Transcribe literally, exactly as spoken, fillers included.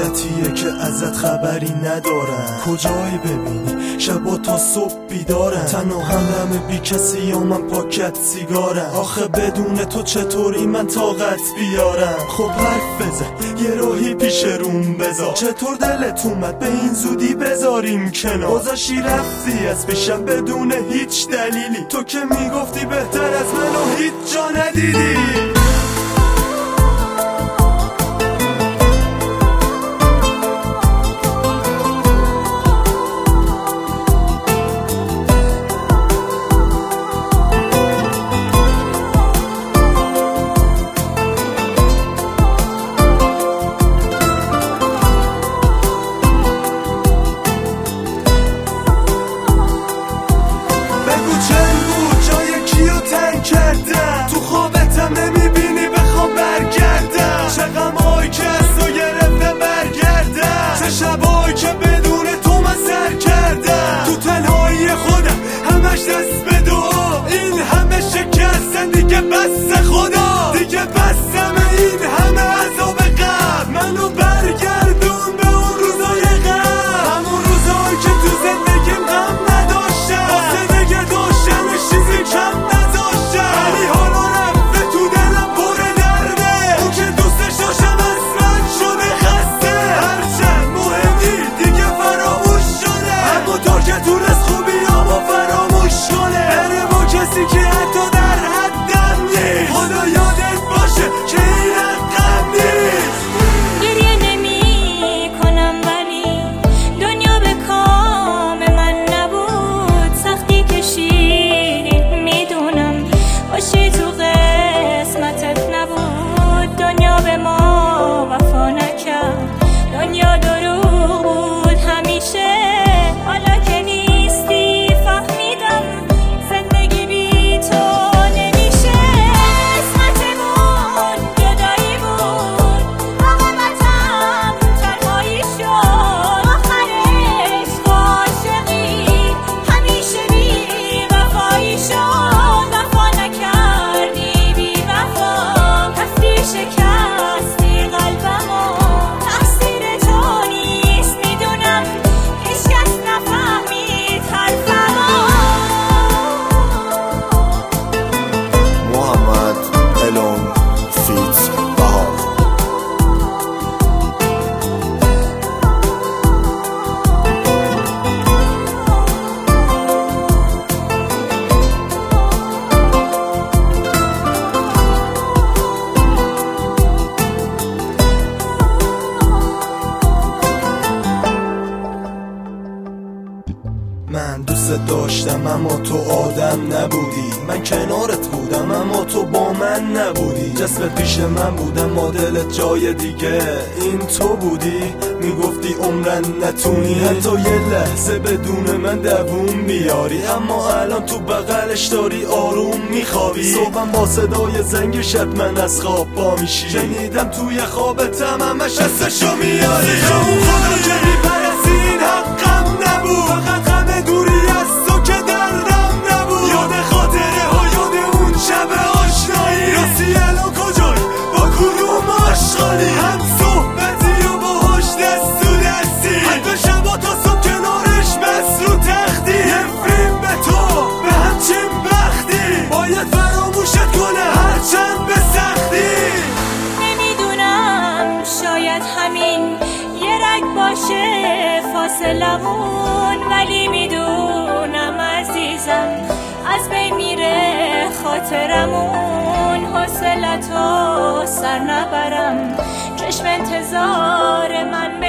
مدتیه که ازت خبری ندارم، کجایی ببینی شبا تا صبح بیدارم، تنها همرم بی کسی یا من پاکت سیگارم. آخه بدون تو چطوری من طاقت بیارم؟ خب حرف بزن یه راهی پیش روم بذار، چطور دلت اومد به این زودی بذاریم کنار؟ گذاشتی رفتی از پیشم بدون هیچ دلیلی، تو که میگفتی بهتر از منو هیچ جا ندیدی. تو خوابتم نمیبینی بخوام برگردم، چه غمایی که از تو گرفته برگردم، چه شبایی که بدون تو من سر کردم، تو تنهایی خودم همش دست به دعا، این همه شکستن دیگه بس خدا، دیگه بسم این همه عذاب قبل، منو برگردون به اون روزای قبل، همون روزایی که تو زندگیم غم نداشتم، واسه دیگه داشتنش چیزی کم من دوست داشتم اما تو آدم نبودی، من کنارت بودم اما تو با من نبودی، جسمت پیش من بودم ما دلت جای دیگه، این تو بودی میگفتی عمرن نتونی حتی یه لحظه بدون من دووم بیاری، اما الان تو بغلش داری آروم میخوابی، صبحم با صدای زنگ شب من از خواب پا میشی، شنیدم توی خوابتم همش حسشو میاری، اون خدا که میپرستی این حقم نبود، فقط غم دوری از تو که دردم نبود، یاد خاطره ها یاد اون شب آشنایی، راستی الان کجایی با کدوم آشغالی، هم صحبتی و باهاش دست تو دستی، حتی شبا تا صبح کنارش بس رو تختی، نفرین به تو به همچین بختی، باید فراموشت کنه هرچند به سختی. نمیدونم شاید همین یه رگ باشه فاصلمون، ولی میدونم عزیزم از بین میره خاطرمون، حوصلتو سر نبرم چشم انتظار من